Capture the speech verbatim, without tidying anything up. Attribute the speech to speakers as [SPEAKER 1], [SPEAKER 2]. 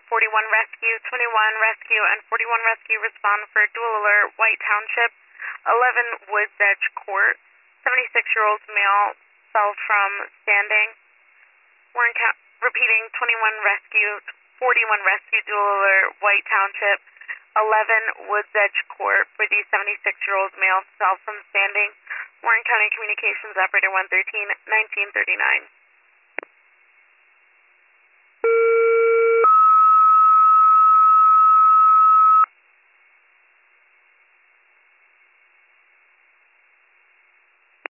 [SPEAKER 1] forty-one Rescue, twenty-one Rescue, and forty-one Rescue respond for dual alert, White Township, eleven Woods Edge Court. seventy-six-year-old male fell from standing. Warren County, repeating, twenty-one Rescue, forty-one Rescue, dual alert, White Township, eleven Woods Edge Court for the seventy-six-year-old male fell from standing. Warren County Communications Operator one thirteen, nineteen thirty-nine.